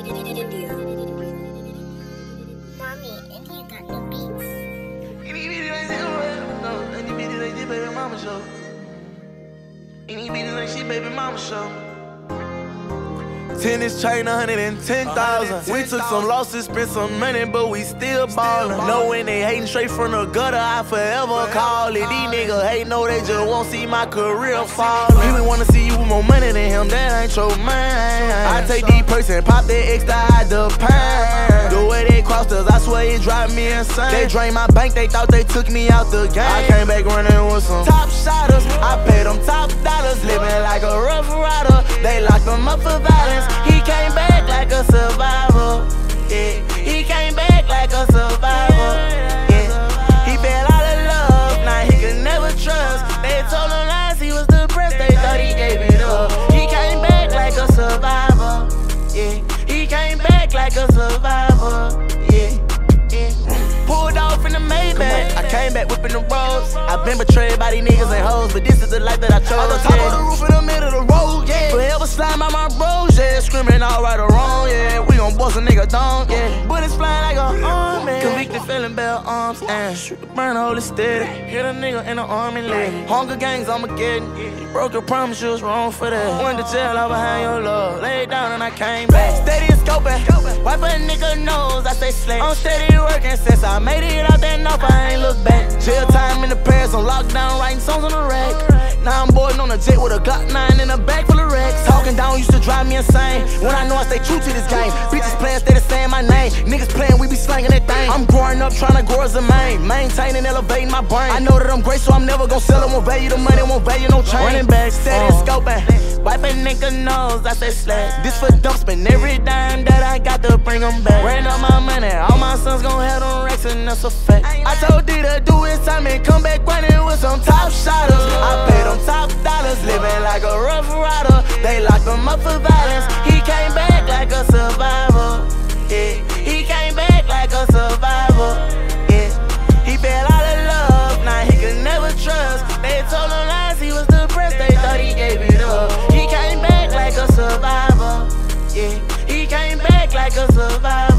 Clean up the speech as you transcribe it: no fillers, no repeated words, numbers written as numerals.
Mommy, India got the beats. Any bitty like this, any bitty like this, baby mama show. Any bitty like she, baby mama show. Tennis chain, 110,000. We took some losses, spent some money, but we still ballin'. Know when they hatin' straight from the gutter, I forever call it. These niggas hate, know they just won't see my career fallin'. People wanna see you with more money than him, that ain't your mind. I take these perks and pop that extra out the pan. The way they crossed us, I swear it drive me insane. They drained my bank, they thought they took me out the game. I came back running with some top shotters. I paid them top dollars, living like a rough rider. They locked them up for violence. He came back like a survivor. Yeah, he came back like a survivor. Yeah, he felt all the love, now he could never trust. They told him lies, he was depressed, they thought he gave it up. He came back like a survivor. Yeah, he came back like a survivor. Yeah, yeah. Pulled off in the Maybach, I came back whipping the roads. I've been betrayed by these niggas and hoes, but this is the life that I chose. On the top of the roof in the middle of the road, yeah. Forever slime by my bros, yeah. Screaming all right or wrong, yeah. We gon' bust a nigga down, yeah. Bullets flying like a army. Convicted felon, bell arms, and shoot the burn, hold it steady. Hit a nigga in the arm and leg. Hunger gangs, Armageddon. You broke your promise, you was wrong for that. Went to jail, all behind your love. Laid down and I came back. Steady and scoping. Wipe a nigga nose, I say slay. I'm steady working since I made it out that north, I ain't look back. Jail time in the Paris, on lockdown, writing songs on the rack. Now I'm boarding on a jet with a Glock 9 in a bag full of racks. Talking down used to drive me insane. When I know I stay true to this game. Bitches playing, steady saying my name. Niggas playing, we be slanging that thing. I'm growing up, trying to grow as a man. Maintaining, elevating my brain. I know that I'm great, so I'm never gon' sell it. Won't value the money, won't value no chain. Running back, steady and scoping. Wipe a nigga nose, I say slack. This for dump, spend every dime that I got to bring them back. Ran up my money, all my sons gon' have them racks, and that's a fact. I told D to do his time and come back running with some top shotters. I paid them top dollars, living like a rough rider. They locked him up for violence. He came back like a survivor. Yeah, he came back like a survivor. Yeah, he felt all the love, now he could never trust. They told him lies, he was depressed, they thought he gave it up. He came back like a survivor. Yeah, he came back like a survivor.